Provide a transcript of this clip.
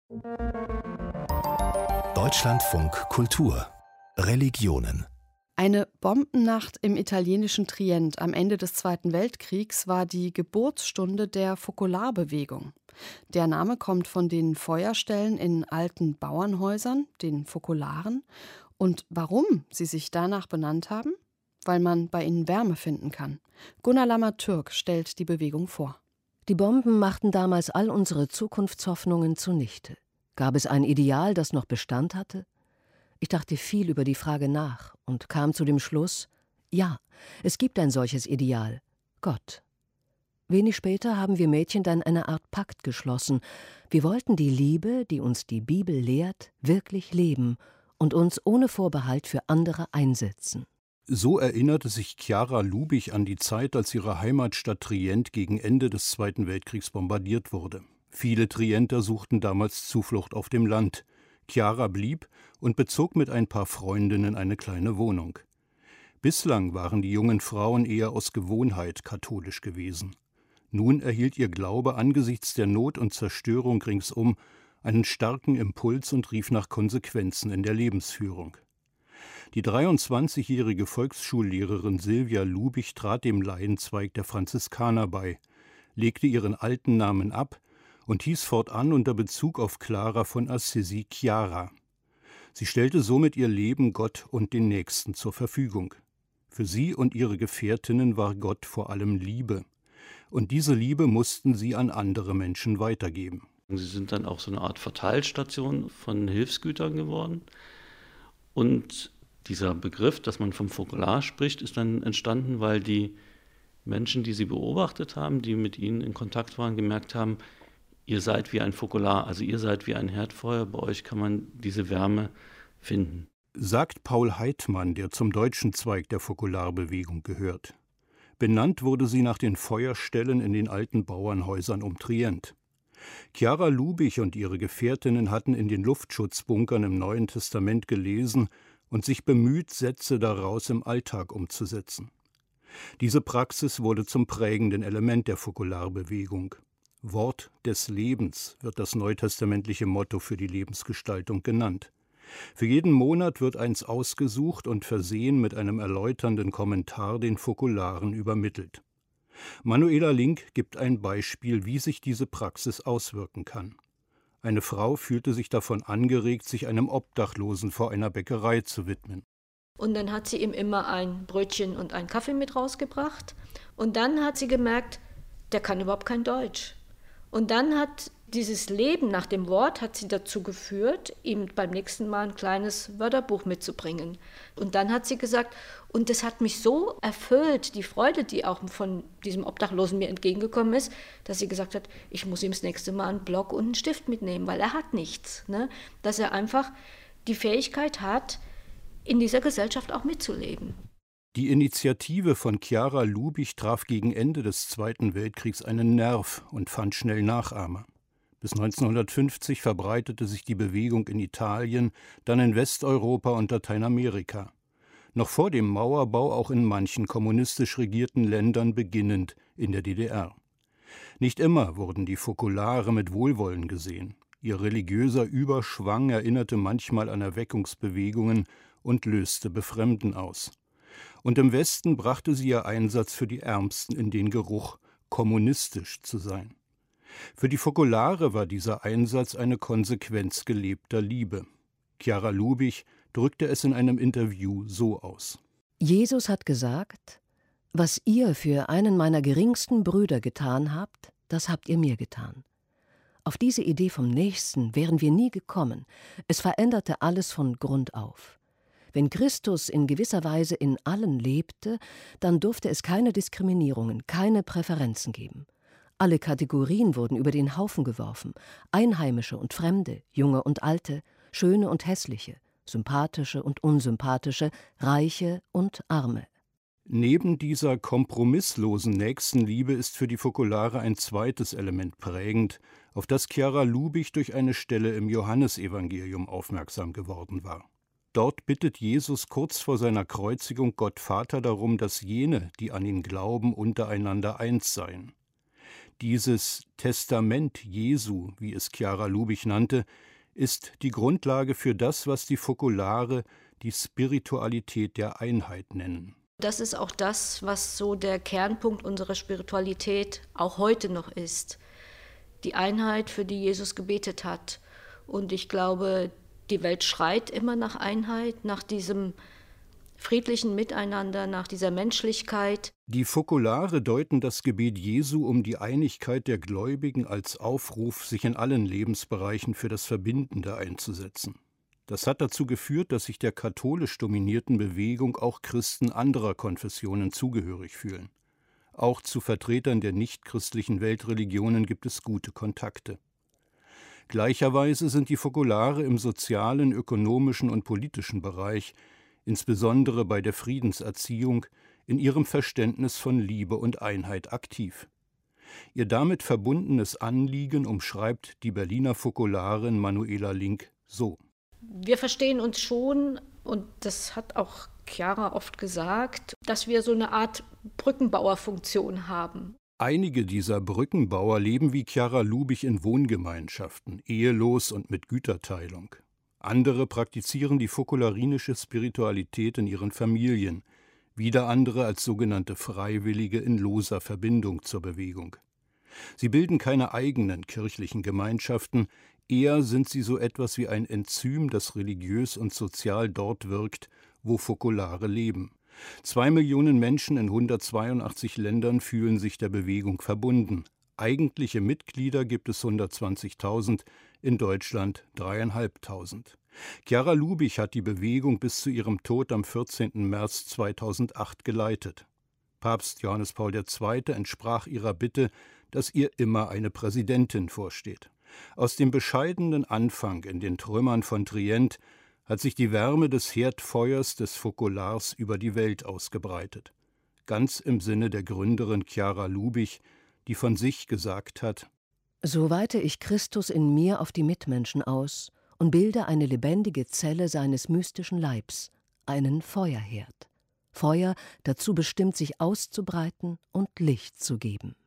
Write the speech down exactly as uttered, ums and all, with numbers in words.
Deutschlandfunk Kultur Religionen. Eine Bombennacht im italienischen Trient am Ende des Zweiten Weltkriegs war die Geburtsstunde der Fokolarbewegung. Der Name kommt von den Feuerstellen in alten Bauernhäusern, den Fokolaren. Und warum sie sich danach benannt haben? Weil man bei ihnen Wärme finden kann. Gunnar Lammer-Türk stellt die Bewegung vor. Die Bomben machten damals all unsere Zukunftshoffnungen zunichte. Gab es ein Ideal, das noch Bestand hatte? Ich dachte viel über die Frage nach und kam zu dem Schluss, ja, es gibt ein solches Ideal, Gott. Wenig später haben wir Mädchen dann eine Art Pakt geschlossen. Wir wollten die Liebe, die uns die Bibel lehrt, wirklich leben und uns ohne Vorbehalt für andere einsetzen. So erinnerte sich Chiara Lubich an die Zeit, als ihre Heimatstadt Trient gegen Ende des Zweiten Weltkriegs bombardiert wurde. Viele Trienter suchten damals Zuflucht auf dem Land. Chiara blieb und bezog mit ein paar Freundinnen eine kleine Wohnung. Bislang waren die jungen Frauen eher aus Gewohnheit katholisch gewesen. Nun erhielt ihr Glaube angesichts der Not und Zerstörung ringsum einen starken Impuls und rief nach Konsequenzen in der Lebensführung. Die dreiundzwanzigjährige Volksschullehrerin Silvia Lubich trat dem Laienzweig der Franziskaner bei, legte ihren alten Namen ab und hieß fortan unter Bezug auf Clara von Assisi Chiara. Sie stellte somit ihr Leben Gott und den Nächsten zur Verfügung. Für sie und ihre Gefährtinnen war Gott vor allem Liebe. Und diese Liebe mussten sie an andere Menschen weitergeben. Sie sind dann auch so eine Art Verteilstation von Hilfsgütern geworden. Und dieser Begriff, dass man vom Fokolar spricht, ist dann entstanden, weil die Menschen, die sie beobachtet haben, die mit ihnen in Kontakt waren, gemerkt haben, ihr seid wie ein Fokolar, also ihr seid wie ein Herdfeuer, bei euch kann man diese Wärme finden. Sagt Paul Heidmann, der zum deutschen Zweig der Fokolarbewegung gehört. Benannt wurde sie nach den Feuerstellen in den alten Bauernhäusern um Trient. Chiara Lubich und ihre Gefährtinnen hatten in den Luftschutzbunkern im Neuen Testament gelesen und sich bemüht, Sätze daraus im Alltag umzusetzen. Diese Praxis wurde zum prägenden Element der Fokolarbewegung. Wort des Lebens wird das neutestamentliche Motto für die Lebensgestaltung genannt. Für jeden Monat wird eins ausgesucht und versehen mit einem erläuternden Kommentar den Fokolaren übermittelt. Manuela Link gibt ein Beispiel, wie sich diese Praxis auswirken kann. Eine Frau fühlte sich davon angeregt, sich einem Obdachlosen vor einer Bäckerei zu widmen. Und dann hat sie ihm immer ein Brötchen und einen Kaffee mit rausgebracht. Und dann hat sie gemerkt, der kann überhaupt kein Deutsch. Und dann hat dieses Leben nach dem Wort hat sie dazu geführt, ihm beim nächsten Mal ein kleines Wörterbuch mitzubringen. Und dann hat sie gesagt, und das hat mich so erfüllt, die Freude, die auch von diesem Obdachlosen mir entgegengekommen ist, dass sie gesagt hat, ich muss ihm das nächste Mal einen Block und einen Stift mitnehmen, weil er hat nichts. Ne? Dass er einfach die Fähigkeit hat, in dieser Gesellschaft auch mitzuleben. Die Initiative von Chiara Lubich traf gegen Ende des Zweiten Weltkriegs einen Nerv und fand schnell Nachahmer. Bis neunzehnhundertfünfzig verbreitete sich die Bewegung in Italien, dann in Westeuropa und Lateinamerika. Noch vor dem Mauerbau auch in manchen kommunistisch regierten Ländern, beginnend in der D D R. Nicht immer wurden die Fokolare mit Wohlwollen gesehen. Ihr religiöser Überschwang erinnerte manchmal an Erweckungsbewegungen und löste Befremden aus. Und im Westen brachte sie ihr Einsatz für die Ärmsten in den Geruch, kommunistisch zu sein. Für die Fokolare war dieser Einsatz eine Konsequenz gelebter Liebe. Chiara Lubich drückte es in einem Interview so aus. Jesus hat gesagt, was ihr für einen meiner geringsten Brüder getan habt, das habt ihr mir getan. Auf diese Idee vom Nächsten wären wir nie gekommen. Es veränderte alles von Grund auf. Wenn Christus in gewisser Weise in allen lebte, dann durfte es keine Diskriminierungen, keine Präferenzen geben. Alle Kategorien wurden über den Haufen geworfen, Einheimische und Fremde, Junge und Alte, Schöne und Hässliche, Sympathische und Unsympathische, Reiche und Arme. Neben dieser kompromisslosen Nächstenliebe ist für die Fokolare ein zweites Element prägend, auf das Chiara Lubich durch eine Stelle im Johannesevangelium aufmerksam geworden war. Dort bittet Jesus kurz vor seiner Kreuzigung Gott Vater darum, dass jene, die an ihn glauben, untereinander eins seien. Dieses Testament Jesu, wie es Chiara Lubich nannte, ist die Grundlage für das, was die Fokolare die Spiritualität der Einheit nennen. Das ist auch das, was so der Kernpunkt unserer Spiritualität auch heute noch ist. Die Einheit, für die Jesus gebetet hat. Und ich glaube, die Welt schreit immer nach Einheit, nach diesem friedlichen Miteinander, nach dieser Menschlichkeit. Die Fokolare deuten das Gebet Jesu um die Einigkeit der Gläubigen als Aufruf, sich in allen Lebensbereichen für das Verbindende einzusetzen. Das hat dazu geführt, dass sich der katholisch dominierten Bewegung auch Christen anderer Konfessionen zugehörig fühlen. Auch zu Vertretern der nichtchristlichen Weltreligionen gibt es gute Kontakte. Gleicherweise sind die Fokolare im sozialen, ökonomischen und politischen Bereich, insbesondere bei der Friedenserziehung, in ihrem Verständnis von Liebe und Einheit aktiv. Ihr damit verbundenes Anliegen umschreibt die Berliner Fokolarin Manuela Link so: Wir verstehen uns schon, und das hat auch Chiara oft gesagt, dass wir so eine Art Brückenbauerfunktion haben. Einige dieser Brückenbauer leben wie Chiara Lubich in Wohngemeinschaften, ehelos und mit Güterteilung. Andere praktizieren die fokolarinische Spiritualität in ihren Familien, wieder andere als sogenannte Freiwillige in loser Verbindung zur Bewegung. Sie bilden keine eigenen kirchlichen Gemeinschaften, eher sind sie so etwas wie ein Enzym, das religiös und sozial dort wirkt, wo Fokolare leben. Zwei Millionen Menschen in hundertzweiundachtzig Ländern fühlen sich der Bewegung verbunden. Eigentliche Mitglieder gibt es hundertzwanzigtausend, in Deutschland dreieinhalbtausend. Chiara Lubich hat die Bewegung bis zu ihrem Tod am vierzehnten März zweitausendacht geleitet. Papst Johannes Paul der Zweite entsprach ihrer Bitte, dass ihr immer eine Präsidentin vorsteht. Aus dem bescheidenen Anfang in den Trümmern von Trient hat sich die Wärme des Herdfeuers des Fokolars über die Welt ausgebreitet. Ganz im Sinne der Gründerin Chiara Lubich, die von sich gesagt hat: So weite ich Christus in mir auf die Mitmenschen aus und bilde eine lebendige Zelle seines mystischen Leibs, einen Feuerherd. Feuer dazu bestimmt, sich auszubreiten und Licht zu geben.